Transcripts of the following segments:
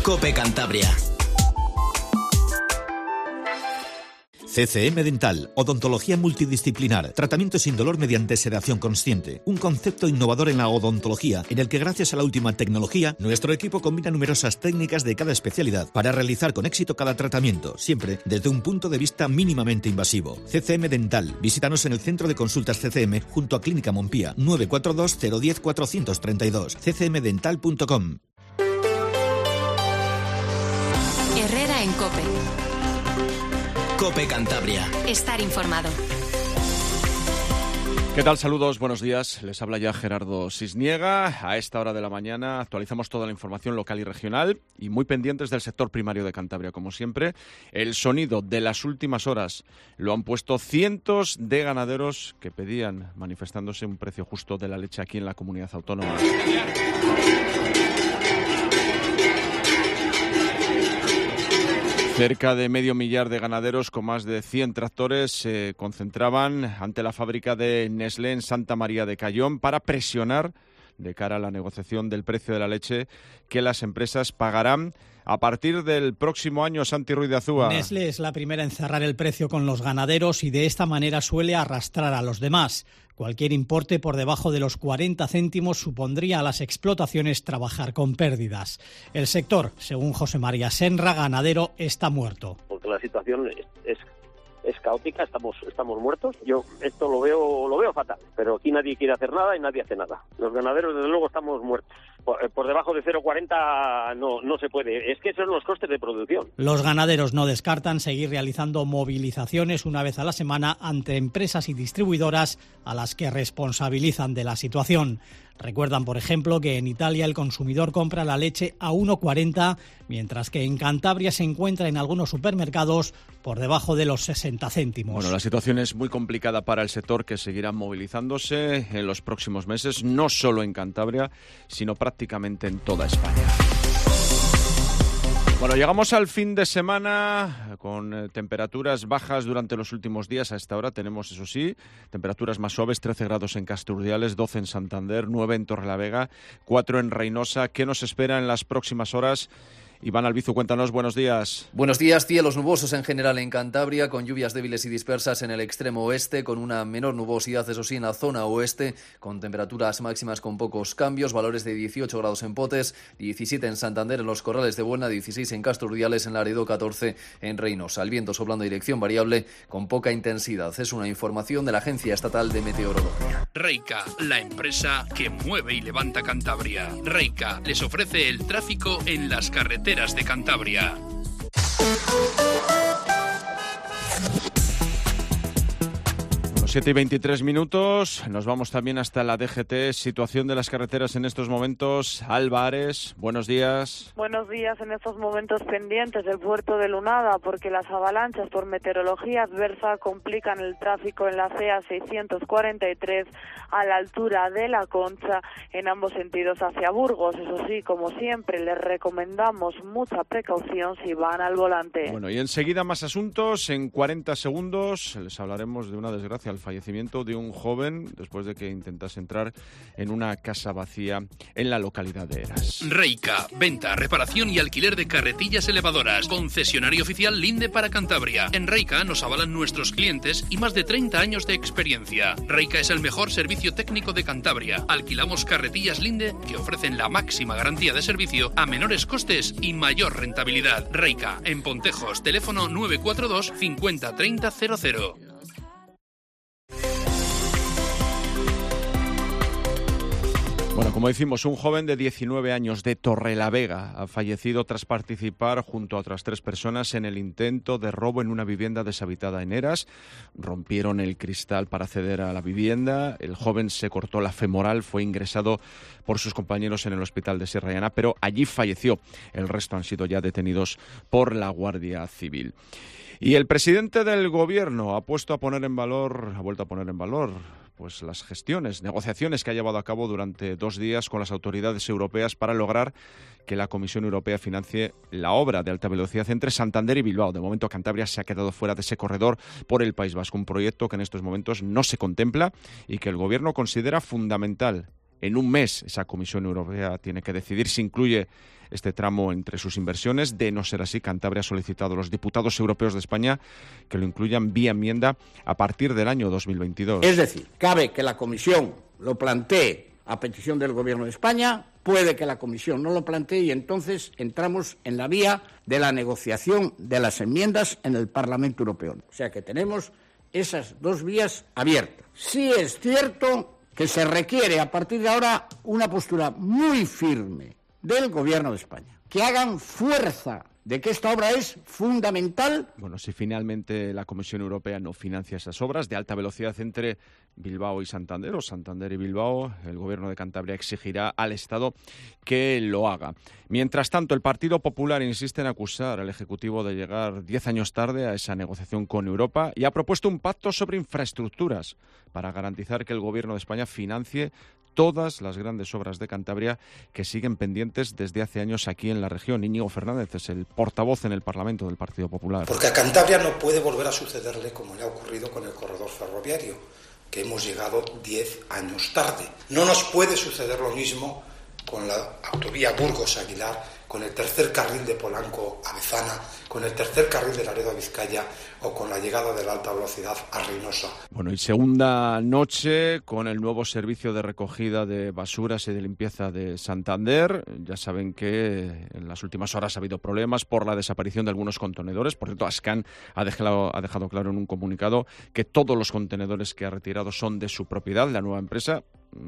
COPE Cantabria. CCM Dental, odontología multidisciplinar, tratamiento sin dolor mediante sedación consciente, un concepto innovador en la odontología en el que gracias a la última tecnología, nuestro equipo combina numerosas técnicas de cada especialidad para realizar con éxito cada tratamiento, siempre desde un punto de vista mínimamente invasivo. CCM Dental, visítanos en el Centro de Consultas CCM junto a Clínica Montpía, 942 010 432, ccmdental.com. Herrera en COPE. COPE Cantabria. Estar informado. ¿Qué tal? Saludos, buenos días. Les habla ya Gerardo Cisniega. A esta hora de la mañana actualizamos toda la información local y regional y muy pendientes del sector primario de Cantabria, como siempre. El sonido de las últimas horas lo han puesto cientos de ganaderos que pedían, manifestándose, un precio justo de la leche aquí en la comunidad autónoma. Cerca de medio millar de ganaderos con más de 100 tractores se concentraban ante la fábrica de Nestlé en Santa María de Cayón para presionar de cara a la negociación del precio de la leche que las empresas pagarán a partir del próximo año. Santi Ruiz de Azúa. Nestlé es la primera en cerrar el precio con los ganaderos y de esta manera suele arrastrar a los demás. Cualquier importe por debajo de los 40 céntimos supondría a las explotaciones trabajar con pérdidas. El sector, según José María Senra, ganadero, está muerto. Porque la situación es caótica, estamos muertos. Yo esto lo veo fatal, pero aquí nadie quiere hacer nada y nadie hace nada. Los ganaderos, desde luego, estamos muertos. Por debajo de 0,40 no se puede. Es que esos son los costes de producción. Los ganaderos no descartan seguir realizando movilizaciones una vez a la semana ante empresas y distribuidoras a las que responsabilizan de la situación. Recuerdan, por ejemplo, que en Italia el consumidor compra la leche a 1,40, mientras que en Cantabria se encuentra en algunos supermercados por debajo de los 60 céntimos. Bueno, la situación es muy complicada para el sector, que seguirá movilizándose en los próximos meses, no solo en Cantabria, sino prácticamente en toda España. Bueno, llegamos al fin de semana con temperaturas bajas durante los últimos días. A esta hora tenemos, eso sí, temperaturas más suaves, 13 grados en Casturdiales, 12 en Santander, 9 en Torrelavega, 4 en Reynosa. ¿Qué nos espera en las próximas horas? Iván Albizu, cuéntanos, buenos días. Buenos días, cielos nubosos en general en Cantabria, con lluvias débiles y dispersas en el extremo oeste, con una menor nubosidad, eso sí, en la zona oeste, con temperaturas máximas con pocos cambios, valores de 18 grados en Potes, 17 en Santander, en los Corrales de Buena, 16 en Casturdiales, en Laredo, 14 en Reynosa. El viento soplando dirección variable con poca intensidad. Es una información de la Agencia Estatal de Meteorología. Reica, la empresa que mueve y levanta Cantabria. Reica les ofrece el tráfico en las carreteras de Cantabria. Los 7:23, nos vamos también hasta la DGT. Situación de las carreteras en estos momentos. Alba Ares, buenos días. Buenos días. En estos momentos pendientes del puerto de Lunada, porque las avalanchas por meteorología adversa complican el tráfico en la CA 643 a la altura de La Concha en ambos sentidos hacia Burgos. Eso sí, como siempre, les recomendamos mucha precaución si van al volante. Bueno, y enseguida más asuntos. En 40 segundos les hablaremos de una desgracia, el fallecimiento de un joven después de que intentase entrar en una casa vacía en la localidad de Eras. Reica, venta, reparación y alquiler de carretillas elevadoras. Concesionario oficial Linde para Cantabria. En Reica nos avalan nuestros clientes y más de 30 años de experiencia. Reica es el mejor servicio técnico de Cantabria. Alquilamos carretillas Linde que ofrecen la máxima garantía de servicio a menores costes y mayor rentabilidad. Reica, en Pontejos, teléfono 942 50 30 00. Bueno, como decimos, un joven de 19 años de Torrelavega ha fallecido tras participar junto a otras 3 personas en el intento de robo en una vivienda deshabitada en Eras. Rompieron el cristal para acceder a la vivienda. El joven se cortó la femoral, fue ingresado por sus compañeros en el hospital de Sierra Llana, pero allí falleció. El resto han sido ya detenidos por la Guardia Civil. Y el presidente del Gobierno ha vuelto a poner en valor pues las negociaciones que ha llevado a cabo durante 2 días con las autoridades europeas para lograr que la Comisión Europea financie la obra de alta velocidad entre Santander y Bilbao. De momento, Cantabria se ha quedado fuera de ese corredor por el País Vasco, un proyecto que en estos momentos no se contempla y que el Gobierno considera fundamental en un mes. Esa Comisión Europea tiene que decidir si incluye este tramo entre sus inversiones. De no ser así, Cantabria ha solicitado a los diputados europeos de España que lo incluyan vía enmienda a partir del año 2022. Es decir, cabe que la Comisión lo plantee a petición del Gobierno de España, puede que la Comisión no lo plantee y entonces entramos en la vía de la negociación de las enmiendas en el Parlamento Europeo. O sea que tenemos esas dos vías abiertas. Sí es cierto que se requiere a partir de ahora una postura muy firme del Gobierno de España, que hagan fuerza de que esta obra es fundamental. Bueno, si finalmente la Comisión Europea no financia esas obras de alta velocidad entre Bilbao y Santander, o Santander y Bilbao, el Gobierno de Cantabria exigirá al Estado que lo haga. Mientras tanto, el Partido Popular insiste en acusar al Ejecutivo de llegar 10 años tarde a esa negociación con Europa y ha propuesto un pacto sobre infraestructuras para garantizar que el Gobierno de España financie todas las grandes obras de Cantabria que siguen pendientes desde hace años aquí en la región. Íñigo Fernández es el portavoz en el Parlamento del Partido Popular. Porque a Cantabria no puede volver a sucederle como le ha ocurrido con el corredor ferroviario, que hemos llegado 10 años tarde. No nos puede suceder lo mismo con la autovía Burgos-Aguilar, con el tercer carril de Polanco a Bezana, con el tercer carril de Laredo a Vizcaya o con la llegada de la alta velocidad a Reynosa. Bueno, y segunda noche con el nuevo servicio de recogida de basuras y de limpieza de Santander. Ya saben que en las últimas horas ha habido problemas por la desaparición de algunos contenedores. Por cierto, Ascan ha dejado claro en un comunicado que todos los contenedores que ha retirado son de su propiedad. La nueva empresa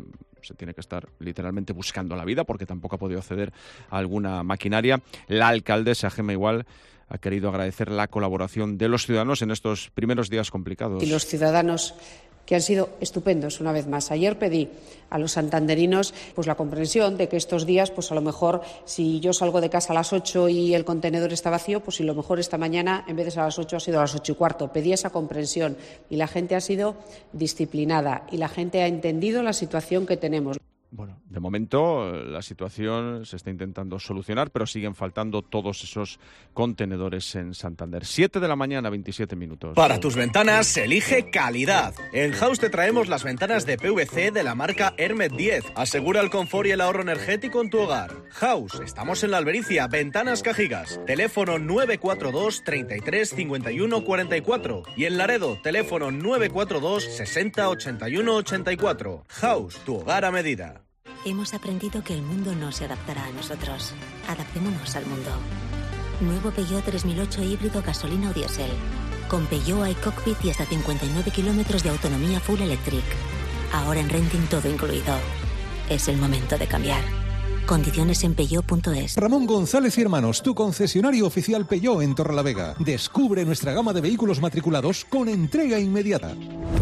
se tiene que estar literalmente buscando la vida porque tampoco ha podido acceder a alguna maquinaria. La alcaldesa Gemma Igual ha querido agradecer la colaboración de los ciudadanos en estos primeros días complicados. Y los ciudadanos que han sido estupendos una vez más. Ayer pedí a los santanderinos pues la comprensión de que estos días, pues a lo mejor si yo salgo de casa a las 8 y el contenedor está vacío, pues si lo mejor esta mañana en vez de ser a las 8 ha sido a las 8:15. Pedí esa comprensión y la gente ha sido disciplinada y la gente ha entendido la situación que tenemos. Bueno, de momento la situación se está intentando solucionar, pero siguen faltando todos esos contenedores en Santander. 7 de la mañana, 27 minutos. Para tus ventanas, elige calidad. En House te traemos las ventanas de PVC de la marca Hermet 10. Asegura el confort y el ahorro energético en tu hogar. House, estamos en La Albericia, Ventanas Cajigas. Teléfono 942 33 51 44. Y en Laredo, teléfono 942 60 81 84. House, tu hogar a medida. Hemos aprendido que el mundo no se adaptará a nosotros. Adaptémonos al mundo. Nuevo Peugeot 3008 híbrido gasolina o diésel. Con Peugeot hay cockpit y hasta 59 kilómetros de autonomía full electric. Ahora en renting todo incluido. Es el momento de cambiar. Condiciones en peugeot.es. Ramón González y Hermanos, tu concesionario oficial Peugeot en Torrelavega. Descubre nuestra gama de vehículos matriculados con entrega inmediata.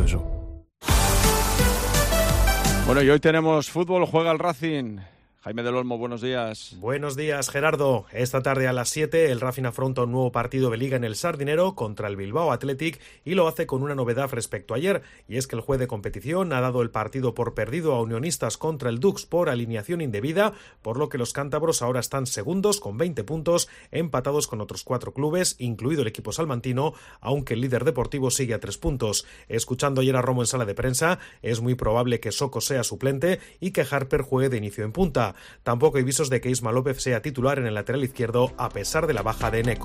Bueno, y hoy tenemos fútbol, juega el Racing. Jaime del Olmo, buenos días. Buenos días, Gerardo. Esta tarde a las 7 el Racing afronta un nuevo partido de Liga en el Sardinero contra el Bilbao Athletic y lo hace con una novedad respecto a ayer, y es que el juez de competición ha dado el partido por perdido a Unionistas contra el Dux por alineación indebida, por lo que los cántabros ahora están segundos con 20 puntos, empatados con otros 4 clubes, incluido el equipo salmantino, aunque el líder deportivo sigue a 3 puntos. Escuchando ayer a Romo en sala de prensa, es muy probable que Soko sea suplente y que Harper juegue de inicio en punta. Tampoco hay visos de que Isma López sea titular en el lateral izquierdo a pesar de la baja de Neco.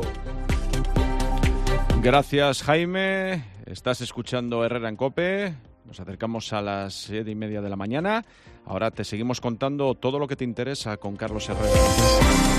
Gracias, Jaime. Estás escuchando Herrera en COPE. Nos acercamos a las 7:30 de la mañana. Ahora te seguimos contando todo lo que te interesa con Carlos Herrera.